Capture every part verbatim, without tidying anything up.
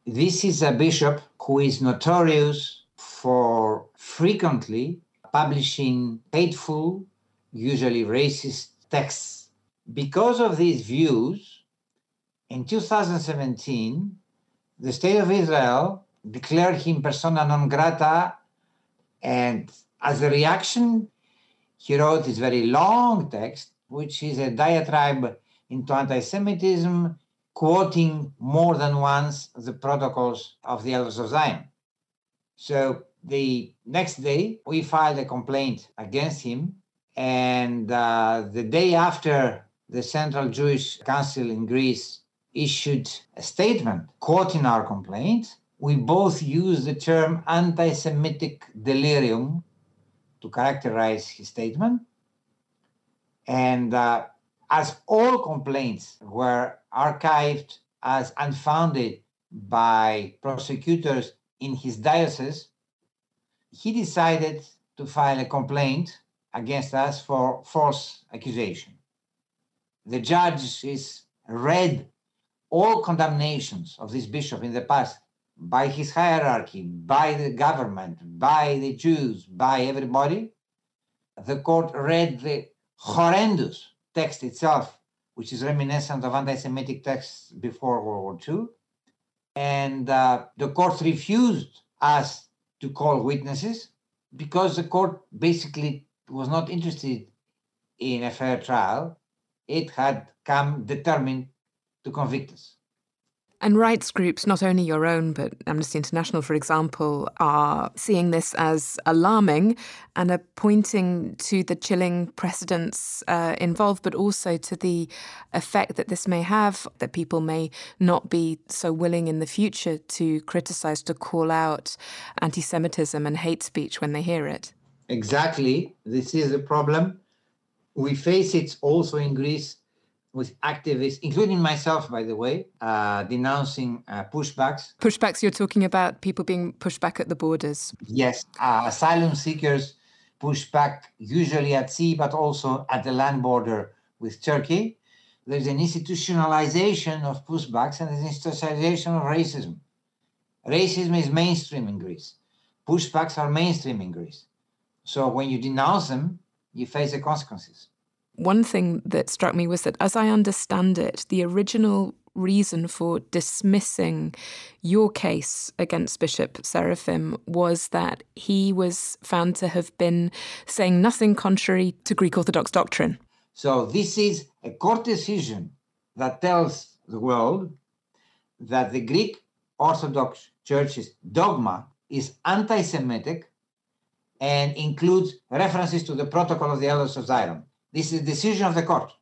This is a bishop who is notorious for frequently publishing hateful, usually racist texts. Because of these views, in two thousand seventeen, the State of Israel declared him persona non grata, and as a reaction, he wrote this very long text, which is a diatribe into anti-Semitism, quoting more than once the protocols of the Elders of Zion. So the next day, we filed a complaint against him, and uh, the day after, the Central Jewish Council in Greece issued a statement quoting our complaint. We both used the term anti-Semitic delirium to characterize his statement. And uh, as all complaints were archived as unfounded by prosecutors in his diocese, he decided to file a complaint against us for false accusation. The judges read all condemnations of this bishop in the past by his hierarchy, by the government, by the Jews, by everybody. The court read the horrendous text itself, which is reminiscent of anti-Semitic texts before World War Two. And uh, the court refused us to call witnesses because the court basically was not interested in a fair trial. It had come determined to convict us. And rights groups, not only your own, but Amnesty International, for example, are seeing this as alarming and are pointing to the chilling precedents uh, involved, but also to the effect that this may have, that people may not be so willing in the future to criticise, to call out anti-Semitism and hate speech when they hear it. Exactly. This is the problem. We face it also in Greece with activists, including myself, by the way, uh, denouncing uh, pushbacks. Pushbacks, you're talking about people being pushed back at the borders. Yes, uh, asylum seekers push back, usually at sea, but also at the land border with Turkey. There's an institutionalization of pushbacks and an institutionalization of racism. Racism is mainstream in Greece. Pushbacks are mainstream in Greece. So when you denounce them, you face the consequences. One thing that struck me was that, as I understand it, the original reason for dismissing your case against Bishop Seraphim was that he was found to have been saying nothing contrary to Greek Orthodox doctrine. So this is a court decision that tells the world that the Greek Orthodox Church's dogma is anti-Semitic and includes references to the protocol of the Elders of Zion. This is a decision of the court.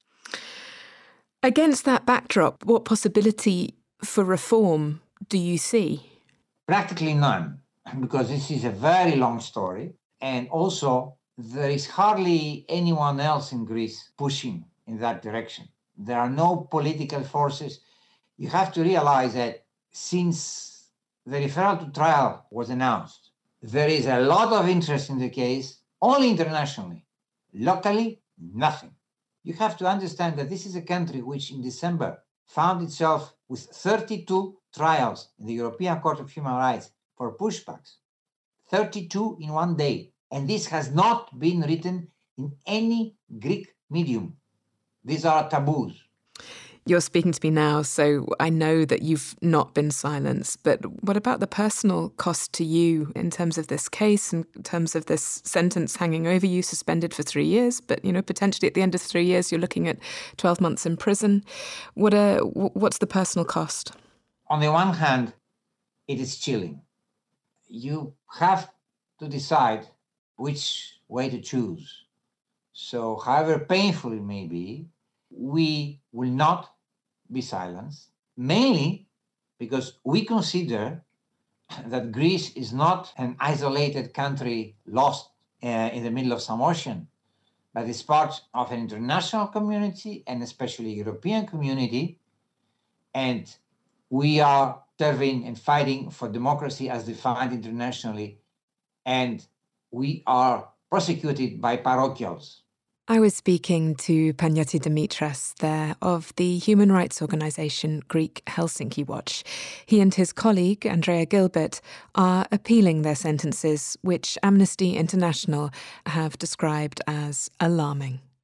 Against that backdrop, what possibility for reform do you see? Practically none, because this is a very long story. And also, there is hardly anyone else in Greece pushing in that direction. There are no political forces. You have to realize that since the referral to trial was announced, there is a lot of interest in the case, only internationally. Locally, nothing. You have to understand that this is a country which in December found itself with thirty-two trials in the European Court of Human Rights for pushbacks. thirty-two in one day. And this has not been written in any Greek medium. These are taboos. You're speaking to me now, so I know that you've not been silenced. But what about the personal cost to you in terms of this case, in terms of this sentence hanging over you, suspended for three years? But, you know, potentially at the end of three years, you're looking at twelve months in prison. What are, what's the personal cost? On the one hand, it is chilling. You have to decide which way to choose. So, however painful it may be, we will not be silenced, mainly because we consider that Greece is not an isolated country lost uh, in the middle of some ocean, but is part of an international community and especially European community. And we are serving and fighting for democracy as defined internationally. And we are prosecuted by parochials. I was speaking to Panayotis Dimitras there of the human rights organisation Greek Helsinki Watch. He and his colleague, Andrea Gilbert, are appealing their sentences, which Amnesty International have described as alarming.